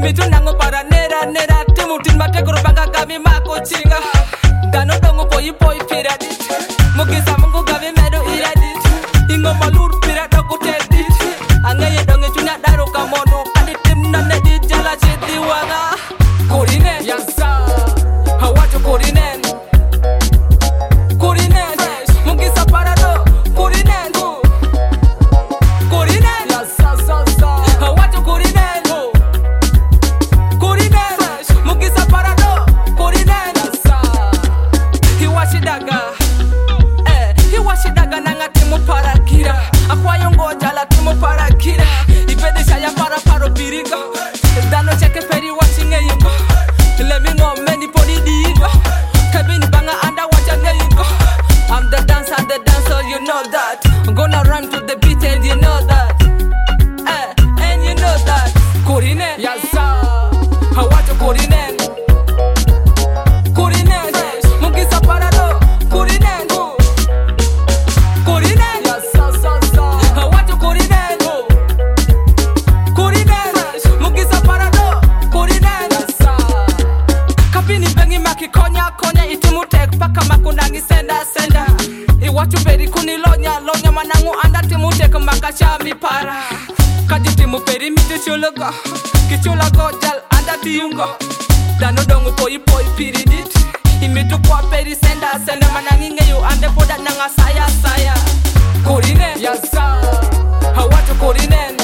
Imitu nango para nera nera timutin mate kurubanga gami mako chinga. Dano dongo poi piradit. Mugisa mungu gami medo iradit. Ingo malur pirado kutedit. Angaye donge chunya daro kamono. Kani tim na nedit jala chidi waga. Korinen yasa. Hawacho korinen. Korinen. Mugisa parado. Korinen. Korinen yasa sa sa. Hawacho korinen. Korinen. Mugisa parado. Korinen yasa. Hiwashidaga. Hiwashidaga nanga timu parakira. Akwayongo jala timu parakira. Ipedesha ya paro biriga. Dano cheke feri watching yingo. Let me know many podi diga. Kevin banga anda watching yingo. I'm the dancer, you know that. I'm gonna run to the beat and you know that. And you know that. Korinen yasa. Hawacho korinen. Korinen. Mugisa parado. Korinen. Korinen yasa sa sa. Hawacho korinen. Korinen. Mugisa parado. Korinen yasa. Kapini bengi maki konya itimu tek paka makundangi senda. Iwachu peri kuni lonya manangu anda timu tek maka shami para. Kaji timu peri miti chulaga. Kichulago jal anda tiyungo. Dano dongo poi piridit. Imitu kwa peri senda manangi ngeyu ande poda nanga saya. Korinen yasa. Hawacho korinen.